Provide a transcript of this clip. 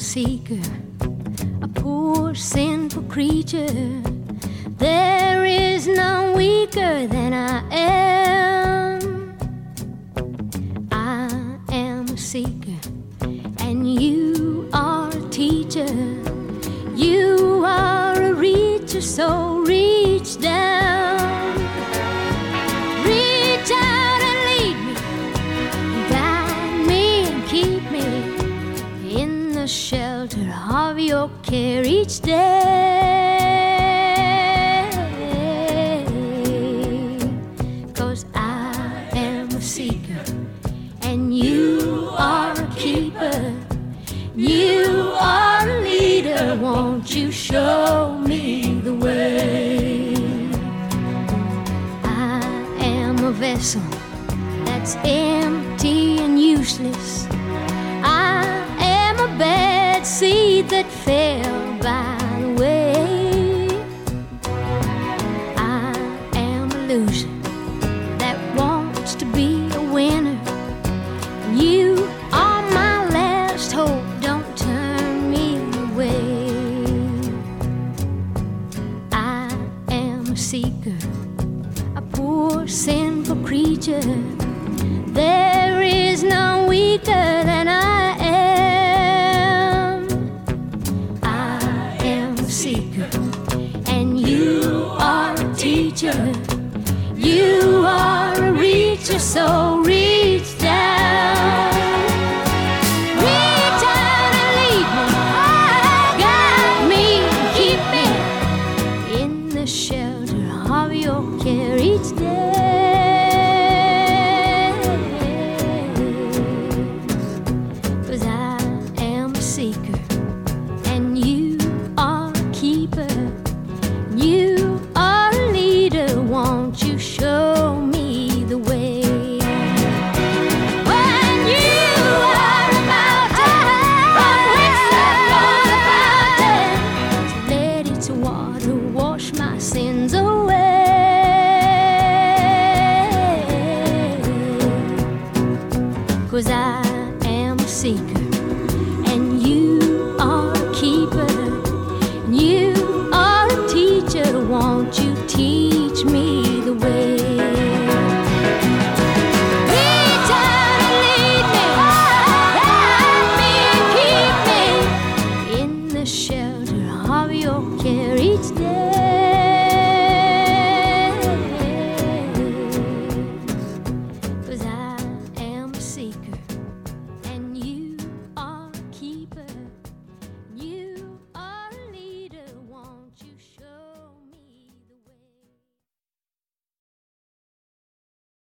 seeker, a poor sinful creature. There is none weaker than I am. I am a seeker, and you are a teacher. You are a reacher, so reach down. Reach out and lead me, guide me and keep me in the shelter of your care each day. 'Cause I am a seeker and you are a keeper. You are a leader, won't you show me the way? I am a vessel that's empty and useless. I am a bad seed that fell by the way. I am a loser that wants to be a winner. You are my last hope, don't turn me away. I am a seeker, a poor sinful creature. There is none weaker than I am. I am a seeker, and you are a teacher. You are a reacher, so